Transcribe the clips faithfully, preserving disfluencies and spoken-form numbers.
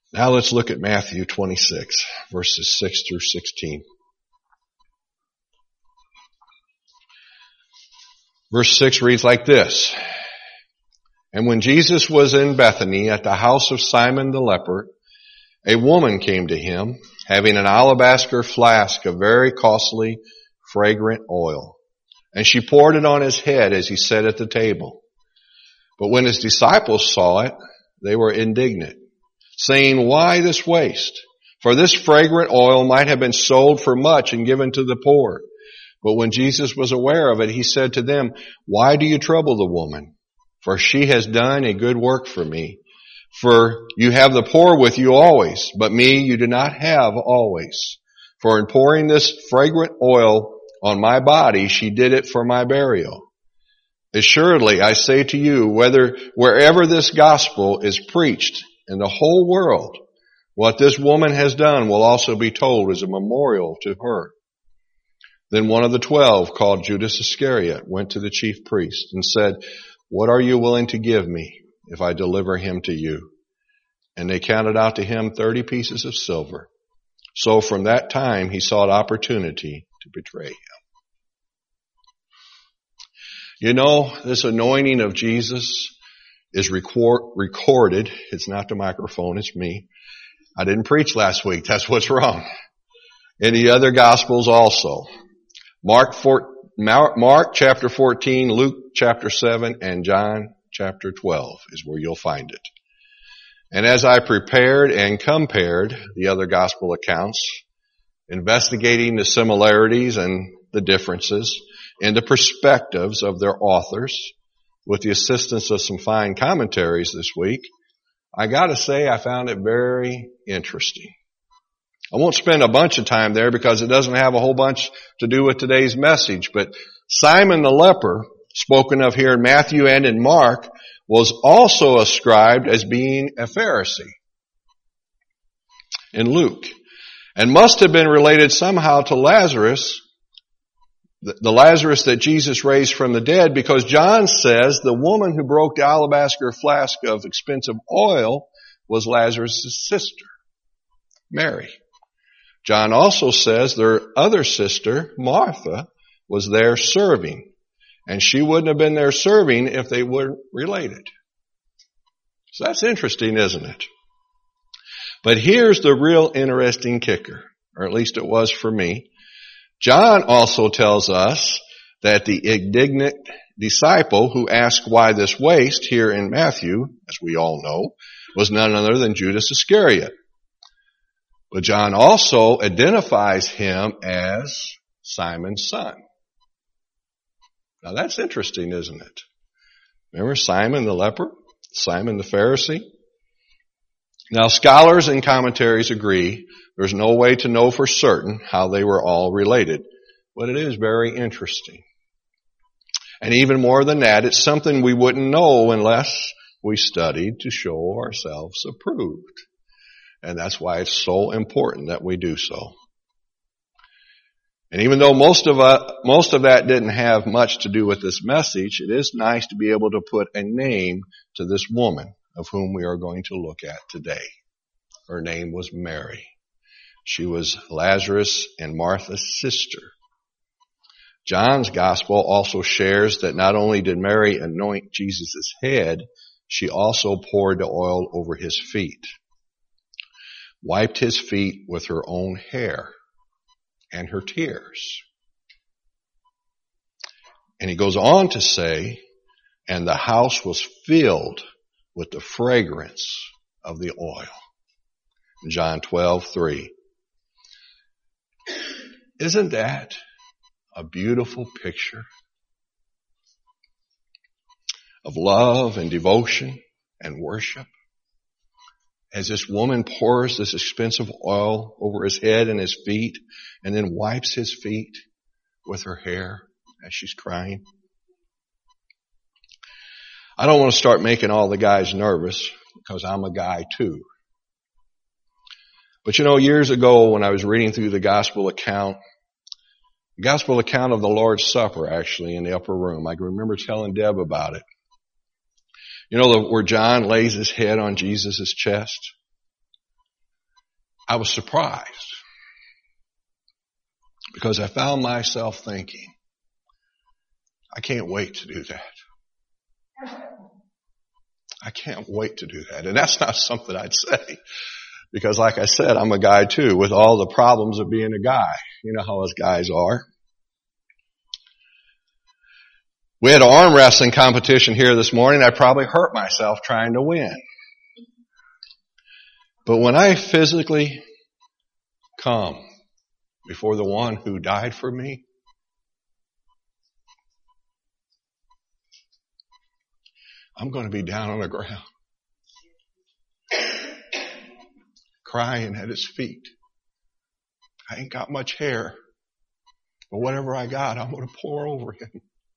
Now let's look at Matthew twenty-six, verses six through sixteen. Verse six reads like this. And when Jesus was in Bethany at the house of Simon the leper, a woman came to him, having an alabaster flask of very costly, fragrant oil. And she poured it on his head as he sat at the table. But when his disciples saw it, they were indignant, saying, "Why this waste? For this fragrant oil might have been sold for much and given to the poor." But when Jesus was aware of it, he said to them, "Why do you trouble the woman? For she has done a good work for me. For you have the poor with you always, but me you do not have always. For in pouring this fragrant oil on my body, she did it for my burial. Assuredly, I say to you, whether wherever this gospel is preached in the whole world, what this woman has done will also be told as a memorial to her." Then one of the twelve, called Judas Iscariot, went to the chief priest and said, "What are you willing to give me if I deliver him to you?" And they counted out to him thirty pieces of silver. So from that time he sought opportunity to betray him. You know, this anointing of Jesus is record, recorded. It's not the microphone, it's me. I didn't preach last week. That's what's wrong. In the other Gospels also. Mark, four, Mark chapter fourteen, Luke chapter seven, and John chapter twelve is where you'll find it. And as I prepared and compared the other gospel accounts, investigating the similarities and the differences and the perspectives of their authors, with the assistance of some fine commentaries this week, I gotta say I found it very interesting. I won't spend a bunch of time there because it doesn't have a whole bunch to do with today's message, but Simon the leper, spoken of here in Matthew and in Mark, was also ascribed as being a Pharisee in Luke, and must have been related somehow to Lazarus, the Lazarus that Jesus raised from the dead, because John says the woman who broke the alabaster flask of expensive oil was Lazarus' sister, Mary. John also says their other sister, Martha, was there serving. And she wouldn't have been there serving if they weren't related. So that's interesting, isn't it? But here's the real interesting kicker, or at least it was for me. John also tells us that the indignant disciple who asked why this waste here in Matthew, as we all know, was none other than Judas Iscariot. But John also identifies him as Simon's son. Now that's interesting, isn't it? Remember Simon the leper? Simon the Pharisee? Now scholars and commentaries agree there's no way to know for certain how they were all related, but it is very interesting. And even more than that, it's something we wouldn't know unless we studied to show ourselves approved. And that's why it's so important that we do so. And even though most of uh, most of that didn't have much to do with this message, it is nice to be able to put a name to this woman of whom we are going to look at today. Her name was Mary. She was Lazarus and Martha's sister. John's gospel also shares that not only did Mary anoint Jesus' head, she also poured the oil over his feet, wiped his feet with her own hair and her tears. And he goes on to say, and the house was filled with the fragrance of the oil. John twelve three. Isn't that a beautiful picture of love and devotion and worship? As this woman pours this expensive oil over his head and his feet and then wipes his feet with her hair as she's crying. I don't want to start making all the guys nervous because I'm a guy too. But you know, years ago when I was reading through the gospel account, the gospel account of the Lord's Supper actually in the upper room, I can remember telling Deb about it. You know, where John lays his head on Jesus' chest? I was surprised because I found myself thinking, I can't wait to do that. I can't wait to do that. And that's not something I'd say because like I said, I'm a guy too with all the problems of being a guy. You know how us guys are. We had an arm wrestling competition here this morning. I probably hurt myself trying to win. But when I physically come before the one who died for me, I'm going to be down on the ground, crying at his feet. I ain't got much hair, but whatever I got, I'm going to pour over him.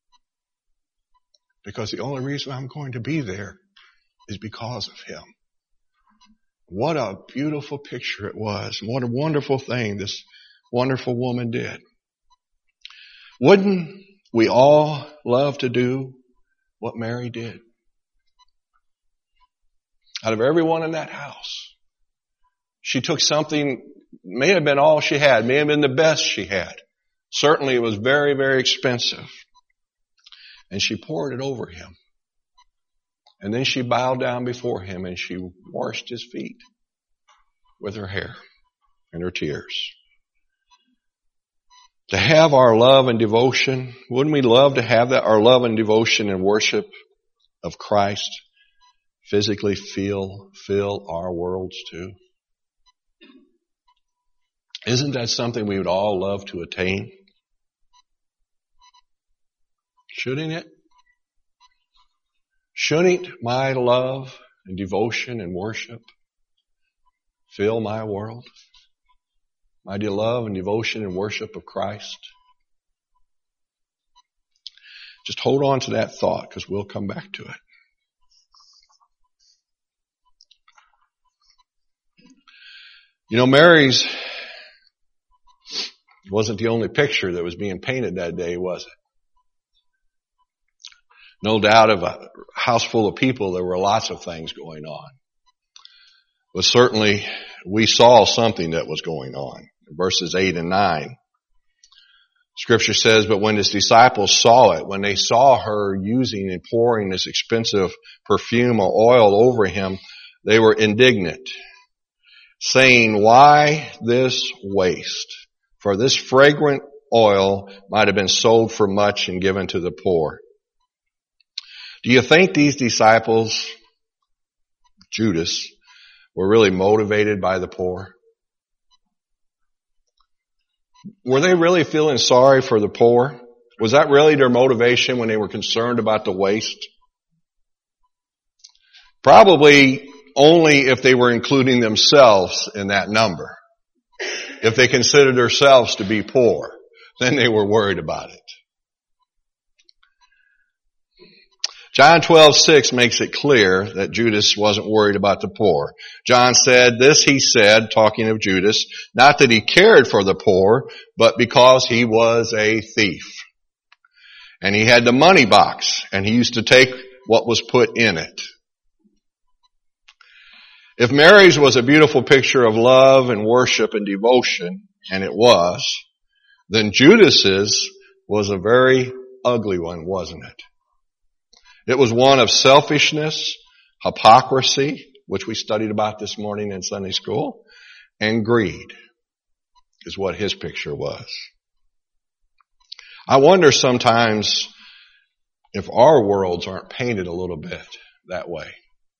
Because the only reason I'm going to be there is because of him. What a beautiful picture it was. What a wonderful thing this wonderful woman did. Wouldn't we all love to do what Mary did? Out of everyone in that house, she took something, may have been all she had, may have been the best she had. Certainly it was very, very expensive. And she poured it over him. And then she bowed down before him and she washed his feet with her hair and her tears. To have our love and devotion, wouldn't we love to have that, our love and devotion and worship of Christ physically feel, fill our worlds too? Isn't that something we would all love to attain? Shouldn't it? Shouldn't my love and devotion and worship fill my world? My dear love and devotion and worship of Christ? Just hold on to that thought because we'll come back to it. You know, Mary's wasn't the only picture that was being painted that day, was it? No doubt of a house full of people, there were lots of things going on. But certainly we saw something that was going on. In verses eight and nine, Scripture says, but when his disciples saw it, when they saw her using and pouring this expensive perfume or oil over him, they were indignant, saying, why this waste? For this fragrant oil might have been sold for much and given to the poor. Do you think these disciples, Judas, were really motivated by the poor? Were they really feeling sorry for the poor? Was that really their motivation when they were concerned about the waste? Probably only if they were including themselves in that number. If they considered themselves to be poor, then they were worried about it. John twelve six makes it clear that Judas wasn't worried about the poor. John said, this he said, talking of Judas, not that he cared for the poor, but because he was a thief. And he had the money box, and he used to take what was put in it. If Mary's was a beautiful picture of love and worship and devotion, and it was, then Judas's was a very ugly one, wasn't it? It was one of selfishness, hypocrisy, which we studied about this morning in Sunday school, and greed is what his picture was. I wonder sometimes if our worlds aren't painted a little bit that way.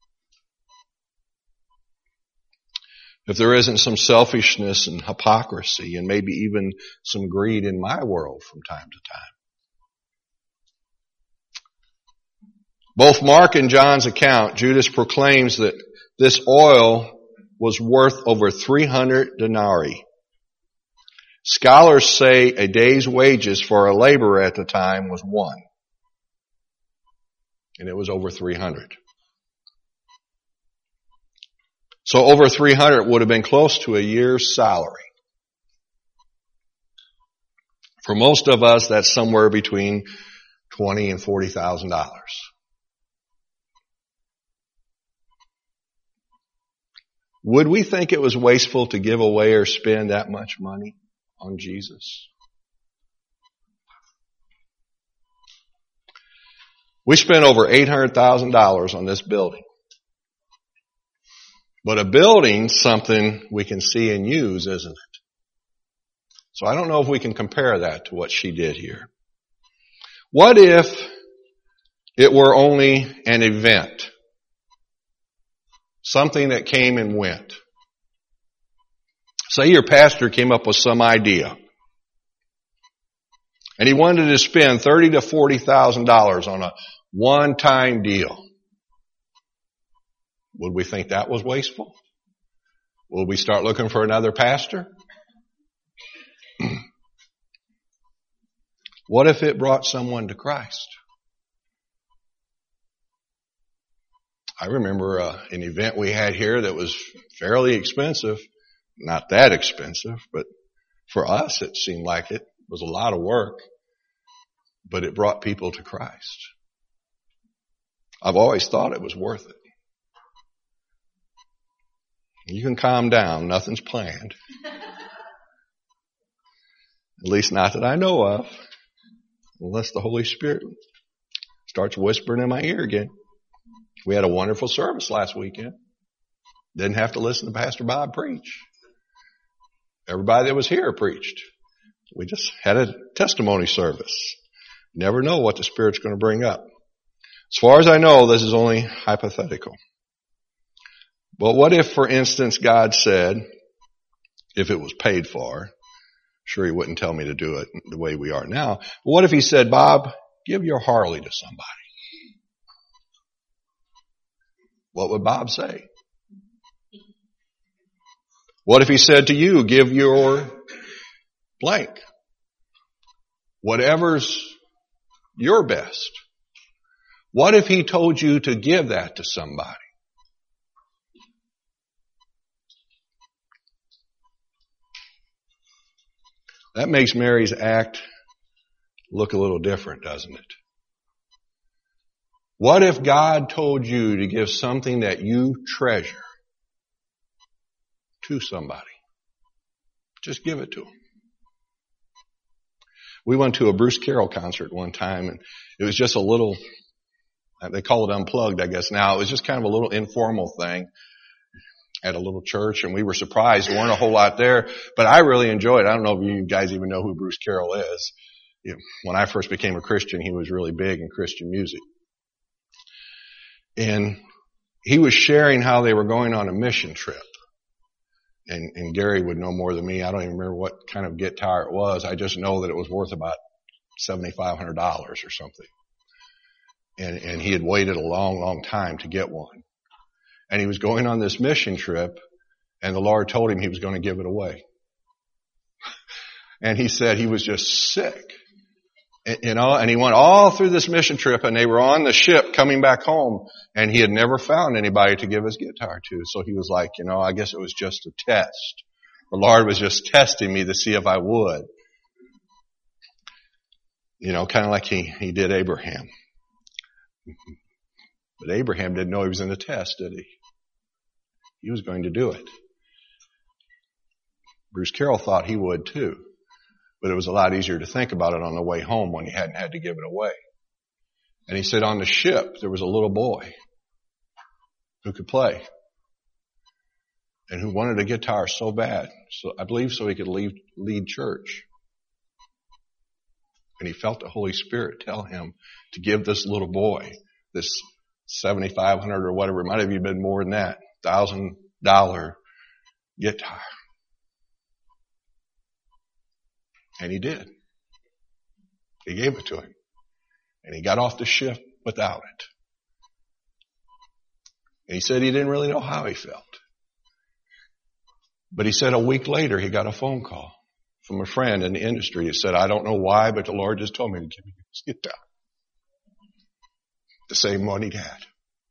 If there isn't some selfishness and hypocrisy and maybe even some greed in my world from time to time. Both Mark and John's account, Judas proclaims that this oil was worth over three hundred denarii. Scholars say a day's wages for a laborer at the time was one. And it was over three hundred. So over three hundred would have been close to a year's salary. For most of us, that's somewhere between twenty thousand dollars and forty thousand dollars. would we think it was wasteful to give away or spend that much money on Jesus? We spent over eight hundred thousand dollars on this building. But a building's something we can see and use, isn't it? So I don't know if we can compare that to what she did here. What if it were only an event? Something that came and went. Say your pastor came up with some idea. And he wanted to spend thirty thousand to forty thousand dollars on a one-time deal. Would we think that was wasteful? Will we start looking for another pastor? What if it brought someone to Christ? I remember uh, an event we had here that was fairly expensive. Not that expensive, but for us it seemed like it was a lot of work. But it brought people to Christ. I've always thought it was worth it. You can calm down. Nothing's planned. At least not that I know of. Unless the Holy Spirit starts whispering in my ear again. We had a wonderful service last weekend. Didn't have to listen to Pastor Bob preach. Everybody that was here preached. We just had a testimony service. Never know what the Spirit's going to bring up. As far as I know, this is only hypothetical. But what if, for instance, God said, if it was paid for, sure he wouldn't tell me to do it the way we are now. But what if he said, Bob, give your Harley to somebody? What would Bob say? What if he said to you, give your blank? Whatever's your best. What if he told you to give that to somebody? That makes Mary's act look a little different, doesn't it? What if God told you to give something that you treasure to somebody? Just give it to them. We went to a Bruce Carroll concert one time, and it was just a little, they call it unplugged, I guess now. It was just kind of a little informal thing at a little church, and we were surprised. There weren't a whole lot there, but I really enjoyed it. I don't know if you guys even know who Bruce Carroll is. You know, when I first became a Christian, he was really big in Christian music. And he was sharing how they were going on a mission trip. And, and Gary would know more than me. I don't even remember what kind of guitar it was. I just know that it was worth about seven thousand five hundred dollars or something. And, and he had waited a long, long time to get one. And he was going on this mission trip, and the Lord told him he was going to give it away. And he said he was just sick. And, you know, and he went all through this mission trip, and they were on the ship coming back home, and he had never found anybody to give his guitar to. So he was like, you know, I guess it was just a test. The Lord was just testing me to see if I would. You know, kind of like he, he did Abraham. But Abraham didn't know he was in the test, did he? He was going to do it. Bruce Carroll thought he would too. But it was a lot easier to think about it on the way home when he hadn't had to give it away. And he said on the ship there was a little boy who could play and who wanted a guitar so bad. So I believe so he could lead, lead church. And he felt the Holy Spirit tell him to give this little boy this seven thousand five hundred dollars or whatever, it might have even been more than that, one thousand dollars guitar. And he did. He gave it to him. And he got off the ship without it. And he said he didn't really know how he felt. But he said a week later he got a phone call from a friend in the industry that said, I don't know why, but the Lord just told me to give you this guitar. The same one he'd had.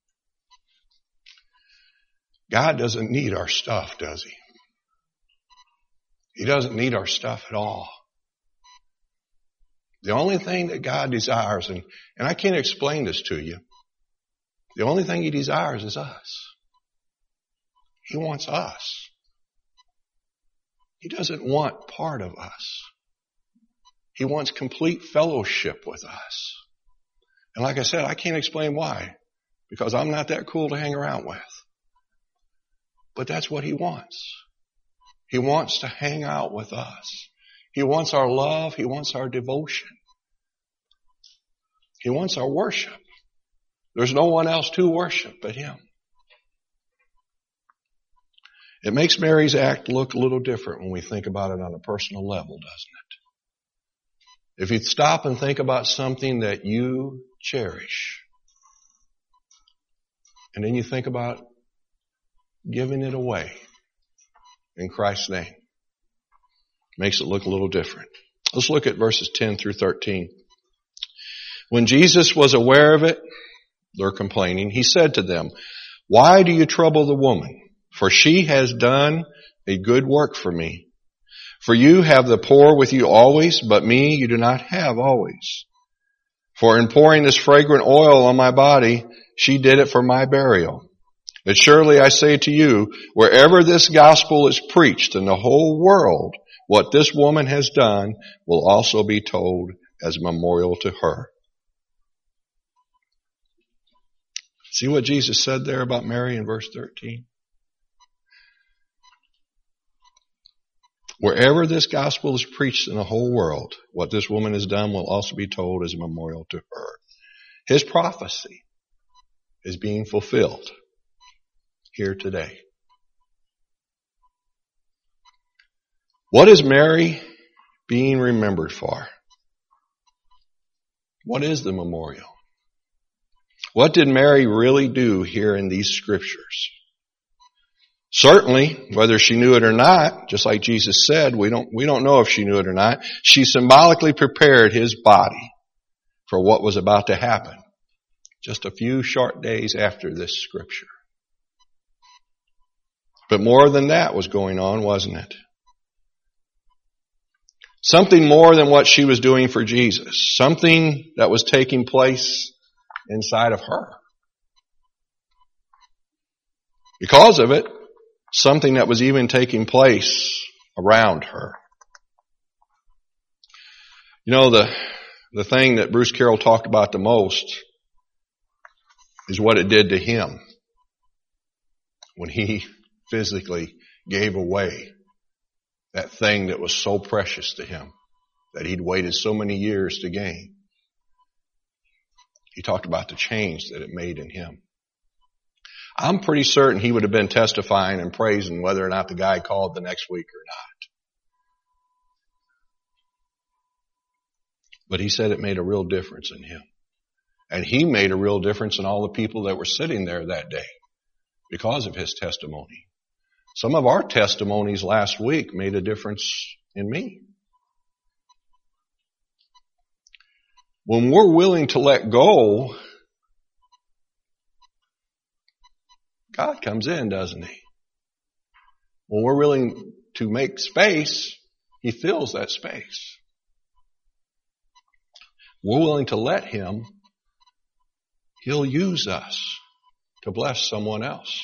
God doesn't need our stuff, does he? He doesn't need our stuff at all. The only thing that God desires, and, and I can't explain this to you, the only thing he desires is us. He wants us. He doesn't want part of us. He wants complete fellowship with us. And like I said, I can't explain why, because I'm not that cool to hang around with. But that's what He wants. He wants to hang out with us. He wants our love. He wants our devotion. He wants our worship. There's no one else to worship but Him. It makes Mary's act look a little different when we think about it on a personal level, doesn't it? If you stop and think about something that you cherish, and then you think about giving it away in Christ's name, makes it look a little different. Let's look at verses ten through thirteen. When Jesus was aware of it, they're complaining, He said to them, "Why do you trouble the woman? For she has done a good work for me. For you have the poor with you always, but me you do not have always. For in pouring this fragrant oil on my body, she did it for my burial. But surely I say to you, wherever this gospel is preached in the whole world, what this woman has done will also be told as a memorial to her." See what Jesus said there about Mary in verse thirteen? Wherever this gospel is preached in the whole world, what this woman has done will also be told as a memorial to her. His prophecy is being fulfilled here today. What is Mary being remembered for? What is the memorial? What did Mary really do here in these scriptures? Certainly, whether she knew it or not, just like Jesus said, we don't, we don't know if she knew it or not, she symbolically prepared His body for what was about to happen just a few short days after this scripture. But more than that was going on, wasn't it? Something more than what she was doing for Jesus. Something that was taking place inside of her. Because of it, something that was even taking place around her. You know, the, the thing that Bruce Carroll talked about the most is what it did to him when he physically gave away that thing that was so precious to him, that he'd waited so many years to gain. He talked about the change that it made in him. I'm pretty certain he would have been testifying and praising whether or not the guy called the next week or not. But he said it made a real difference in him. And he made a real difference in all the people that were sitting there that day because of his testimony. Some of our testimonies last week made a difference in me. When we're willing to let go, God comes in, doesn't He? When we're willing to make space, He fills that space. We're willing to let Him, He'll use us to bless someone else.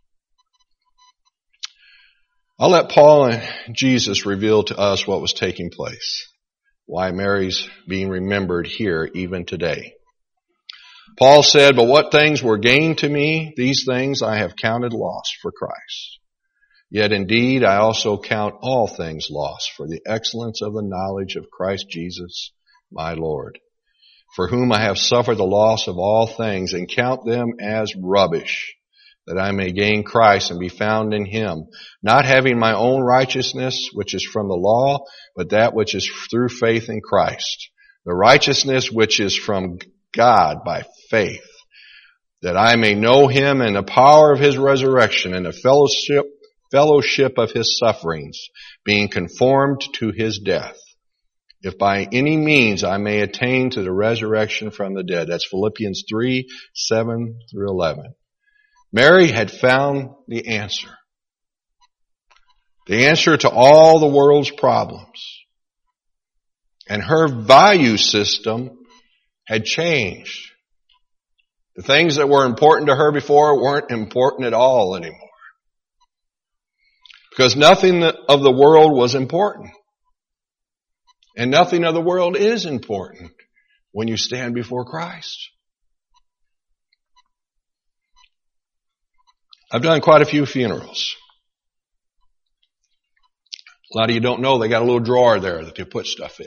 I'll let Paul and Jesus reveal to us what was taking place, why Mary's being remembered here even today. Paul said, "But what things were gained to me, these things I have counted loss for Christ. Yet indeed I also count all things lost for the excellence of the knowledge of Christ Jesus, my Lord, for whom I have suffered the loss of all things and count them as rubbish, that I may gain Christ and be found in Him, not having my own righteousness, which is from the law, but that which is through faith in Christ, the righteousness which is from God by faith, that I may know Him and the power of His resurrection and the fellowship, fellowship of His sufferings, being conformed to His death, if by any means I may attain to the resurrection from the dead." That's Philippians three, seven through eleven. Mary had found the answer. The answer to all the world's problems. And her value system had changed. The things that were important to her before weren't important at all anymore. Because nothing of the world was important. And nothing of the world is important when you stand before Christ. I've done quite a few funerals. A lot of you don't know they got a little drawer there that they put stuff in.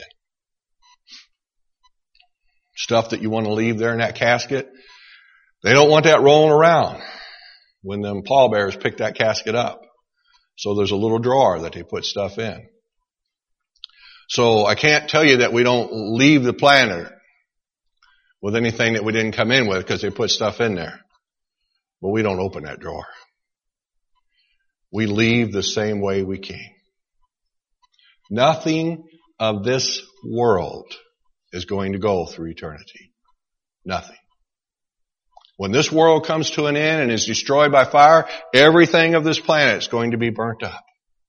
Stuff that you want to leave there in that casket. They don't want that rolling around when them pallbearers pick that casket up. So there's a little drawer that they put stuff in. So I can't tell you that we don't leave the planet with anything that we didn't come in with because they put stuff in there. But we don't open that drawer. We leave the same way we came. Nothing of this world is going to go through eternity. Nothing. When this world comes to an end and is destroyed by fire, everything of this planet is going to be burnt up.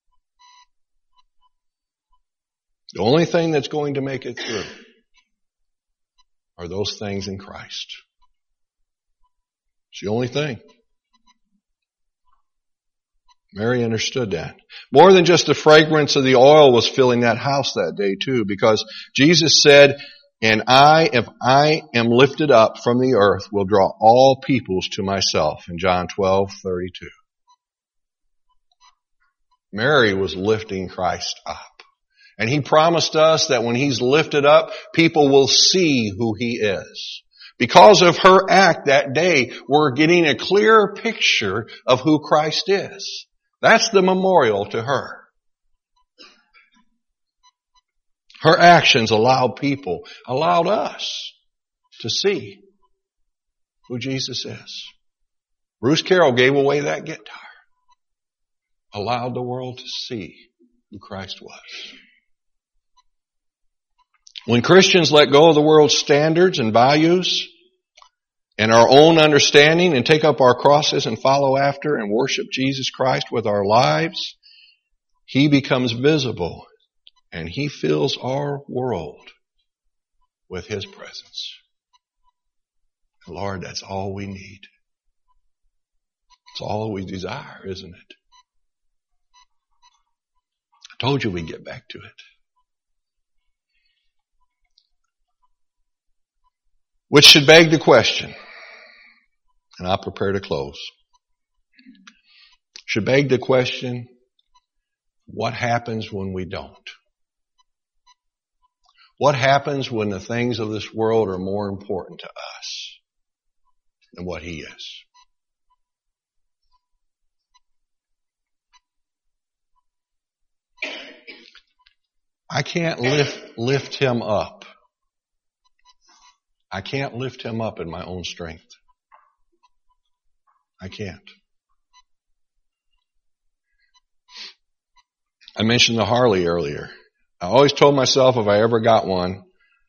The only thing that's going to make it through are those things in Christ. It's the only thing. Mary understood that. More than just the fragrance of the oil was filling that house that day too, because Jesus said, and I, if I am lifted up from the earth, will draw all peoples to myself, in John twelve thirty-two. Mary was lifting Christ up. And He promised us that when He's lifted up, people will see who He is. Because of her act that day, we're getting a clearer picture of who Christ is. That's the memorial to her. Her actions allowed people, allowed us to see who Jesus is. Bruce Carroll gave away that guitar. Allowed the world to see who Christ was. When Christians let go of the world's standards and values and our own understanding and take up our crosses and follow after and worship Jesus Christ with our lives, He becomes visible and He fills our world with His presence. Lord, that's all we need. It's all we desire, isn't it? I told you we'd get back to it. Which should beg the question, and I'll prepare to close, should beg the question, what happens when we don't? What happens when the things of this world are more important to us than what He is? I can't lift, lift Him up. I can't lift Him up in my own strength. I can't. I mentioned the Harley earlier. I always told myself if I ever got one,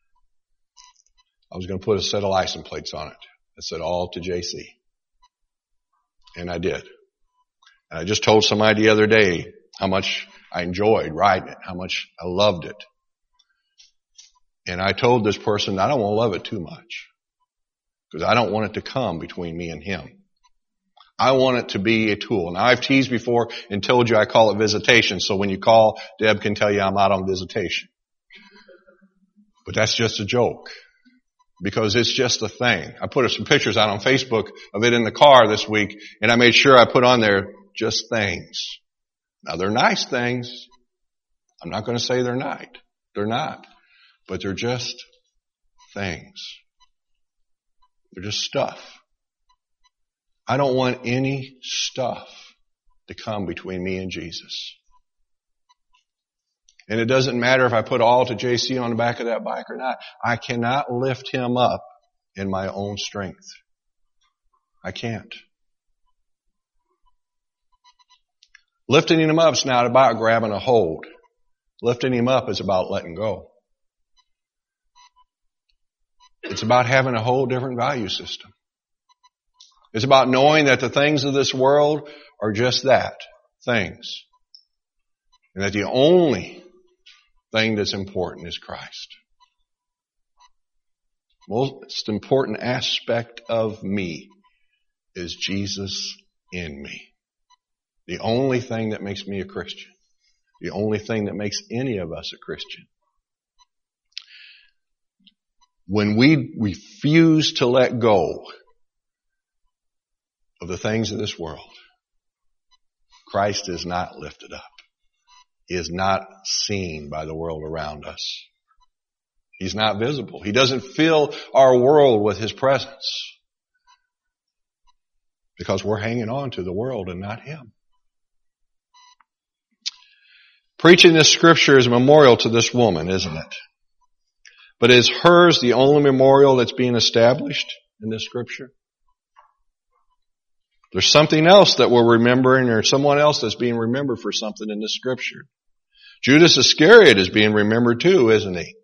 I was going to put a set of license plates on it that said all to J C. And I did. And I just told somebody the other day how much I enjoyed riding it, how much I loved it. And I told this person, I don't want to love it too much. Because I don't want it to come between me and Him. I want it to be a tool. Now, I've teased before and told you I call it visitation. So when you call, Deb can tell you I'm out on visitation. But that's just a joke. Because it's just a thing. I put some pictures out on Facebook of it in the car this week. And I made sure I put on there just things. Now, they're nice things. I'm not going to say they're not. They're not. But they're just things. They're just stuff. I don't want any stuff to come between me and Jesus. And it doesn't matter if I put all to J C on the back of that bike or not. I cannot lift Him up in my own strength. I can't. Lifting Him up is not about grabbing a hold. Lifting Him up is about letting go. It's about having a whole different value system. It's about knowing that the things of this world are just that, things. And that the only thing that's important is Christ. Most important aspect of me is Jesus in me. The only thing that makes me a Christian. The only thing that makes any of us a Christian. When we refuse to let go of the things of this world, Christ is not lifted up. He is not seen by the world around us. He's not visible. He doesn't fill our world with His presence. Because we're hanging on to the world and not Him. Preaching this scripture is a memorial to this woman, isn't it? But is hers the only memorial that's being established in this scripture? There's something else that we're remembering, or someone else that's being remembered for something in this scripture. Judas Iscariot is being remembered too, isn't he?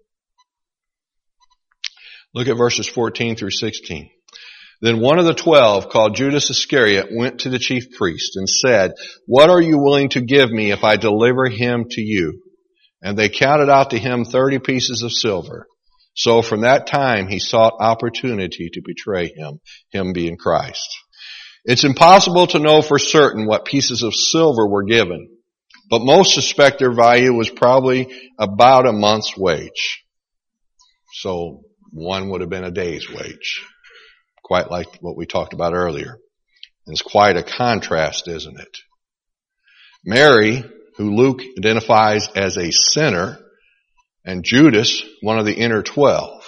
Look at verses fourteen through sixteen. Then one of the twelve, called Judas Iscariot, went to the chief priest and said, "What are you willing to give me if I deliver him to you?" And they counted out to him thirty pieces of silver. So from that time he sought opportunity to betray him, him being Christ. It's impossible to know for certain what pieces of silver were given, but most suspect their value was probably about a month's wage. So one would have been a day's wage. Quite like what we talked about earlier. It's quite a contrast, isn't it? Mary, who Luke identifies as a sinner, and Judas, one of the inner twelve.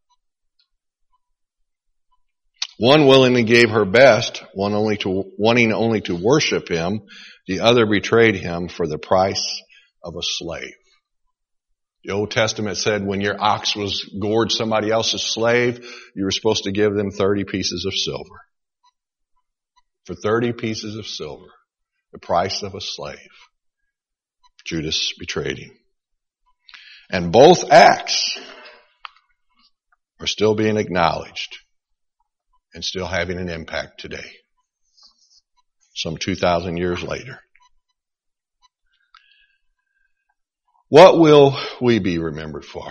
One willingly gave her best, one only to, wanting only to worship him. The other betrayed him for the price of a slave. The Old Testament said when your ox was gored somebody else's slave, you were supposed to give them thirty pieces of silver. For thirty pieces of silver, the price of a slave, Judas betrayed him. And both acts are still being acknowledged and still having an impact today, some two thousand years later. What will we be remembered for?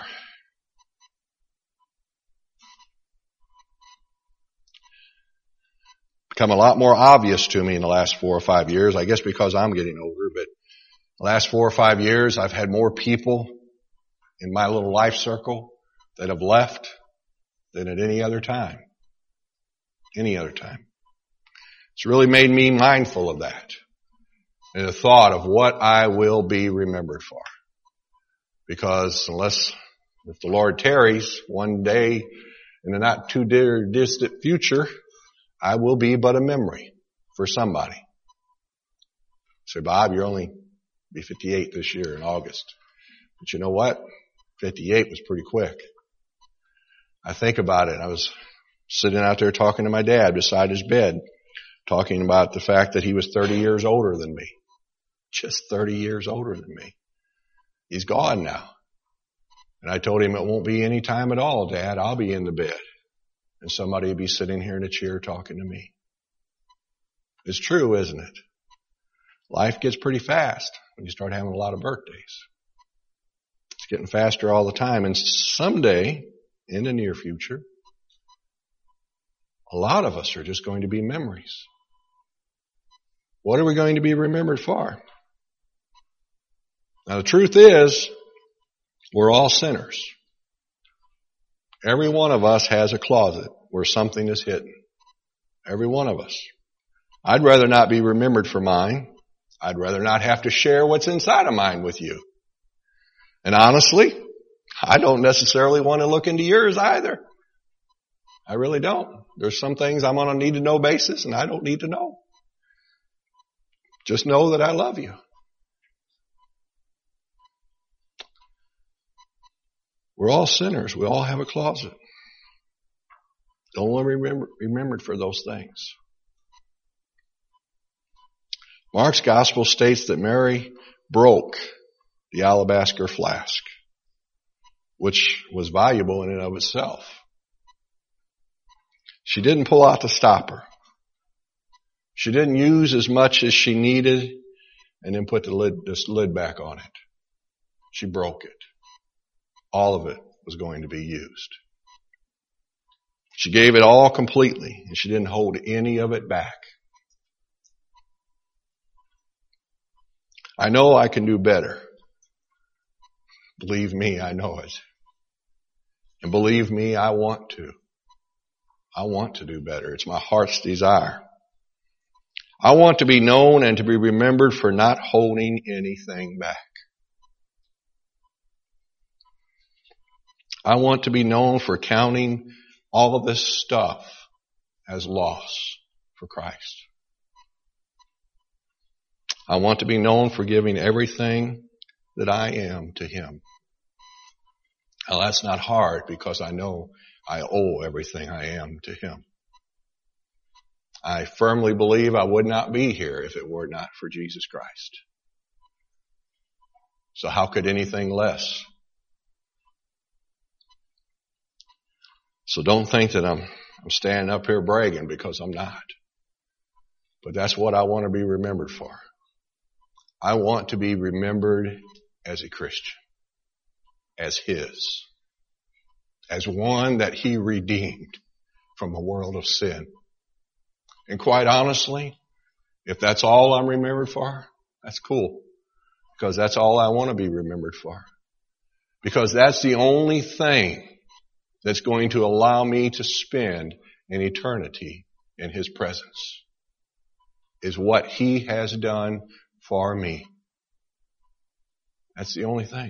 Become a lot more obvious to me in the last four or five years, I guess because I'm getting older, but the last four or five years I've had more people in my little life circle that have left than at any other time. Any other time. It's really made me mindful of that and the thought of what I will be remembered for. Because unless, if the Lord tarries one day in the not too distant future, I will be but a memory for somebody. Say, Bob, you're only be fifty-eight this year in August. But you know what? fifty-eight was pretty quick. I think about it. I was sitting out there talking to my dad beside his bed, talking about the fact that he was thirty years older than me. Just thirty years older than me. He's gone now. And I told him it won't be any time at all, Dad. I'll be in the bed. And somebody will be sitting here in a chair talking to me. It's true, isn't it? Life gets pretty fast when you start having a lot of birthdays. It's getting faster all the time. And someday, in the near future, a lot of us are just going to be memories. What are we going to be remembered for? Now the truth is, we're all sinners. Every one of us has a closet where something is hidden. Every one of us. I'd rather not be remembered for mine. I'd rather not have to share what's inside of mine with you. And honestly, I don't necessarily want to look into yours either. I really don't. There's some things I'm on a need-to-know basis, and I don't need to know. Just know that I love you. We're all sinners. We all have a closet. Don't want to remember remembered for those things. Mark's gospel states that Mary broke the alabaster flask, which was valuable in and of itself. She didn't pull out the stopper. She didn't use as much as she needed and then put the lid, this lid back on it. She broke it. All of it was going to be used. She gave it all completely, and she didn't hold any of it back. I know I can do better. Believe me, I know it. And believe me, I want to. I want to do better. It's my heart's desire. I want to be known and to be remembered for not holding anything back. I want to be known for counting all of this stuff as loss for Christ. I want to be known for giving everything that I am to Him. Now that's not hard because I know I owe everything I am to Him. I firmly believe I would not be here if it were not for Jesus Christ. So how could anything less? So don't think that I'm, I'm standing up here bragging, because I'm not. But that's what I want to be remembered for. I want to be remembered as a Christian, as His, as one that He redeemed from a world of sin. And quite honestly, if that's all I'm remembered for, that's cool. Because that's all I want to be remembered for. Because that's the only thing that's going to allow me to spend an eternity in His presence, is what He has done for me. That's the only thing.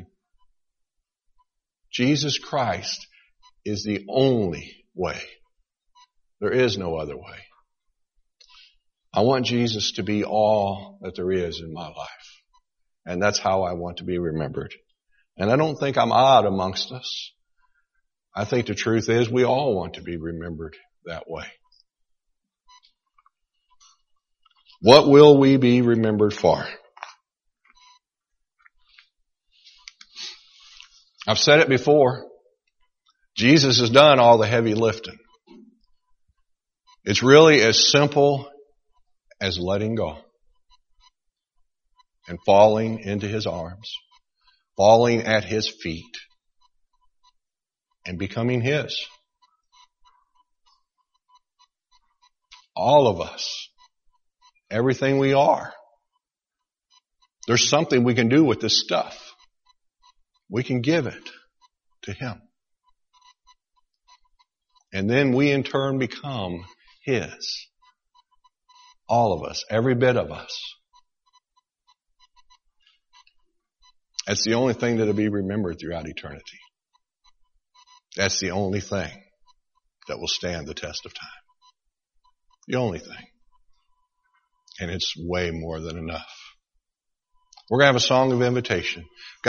Jesus Christ is the only way. There is no other way. I want Jesus to be all that there is in my life. And that's how I want to be remembered. And I don't think I'm odd amongst us. I think the truth is we all want to be remembered that way. What will we be remembered for? I've said it before. Jesus has done all the heavy lifting. It's really as simple as letting go and falling into His arms, falling at His feet, and becoming His. All of us, everything we are. There's something we can do with this stuff. We can give it to Him. And then we in turn become His. All of us, every bit of us. That's the only thing that will be remembered throughout eternity. That's the only thing that will stand the test of time. The only thing. And it's way more than enough. We're going to have a song of invitation.